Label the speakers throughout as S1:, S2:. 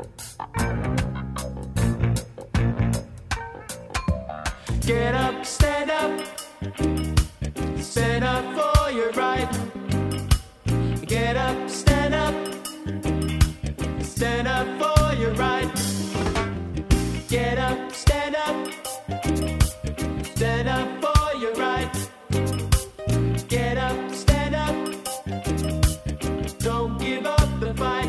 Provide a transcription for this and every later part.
S1: Get up, stand up for your right. Get up, stand up for your right. Get up, stand up for your right. Get up, stand up, don't give up the fight.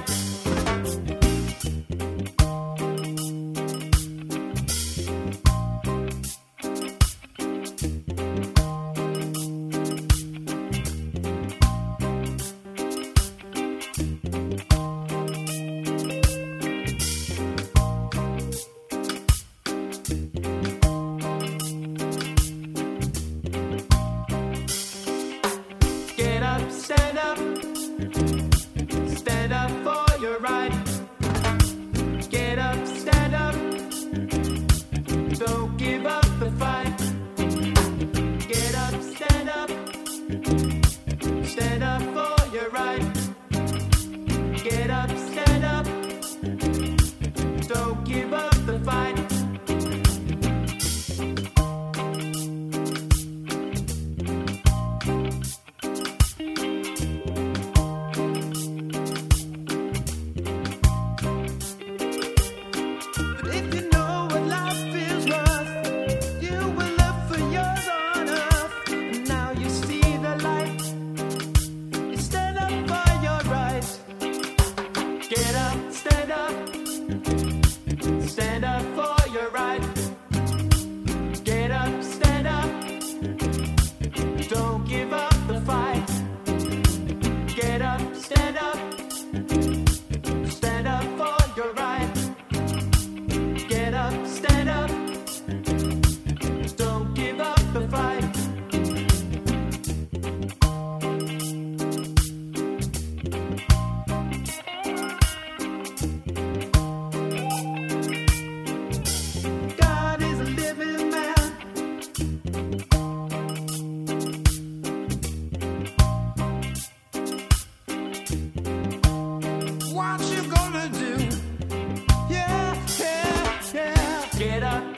S1: Stand up for your right. Get up, stand up, don't give up the fight. Get up, stand up for your right. Get up, stand up, don't give up the fight. Get up, stand up for your right. Get up, stand up, don't give up the fight. Get up, stand up for your right. Get up, stand up, don't give up the fight. What you gonna do? Yeah, yeah, yeah. Get up,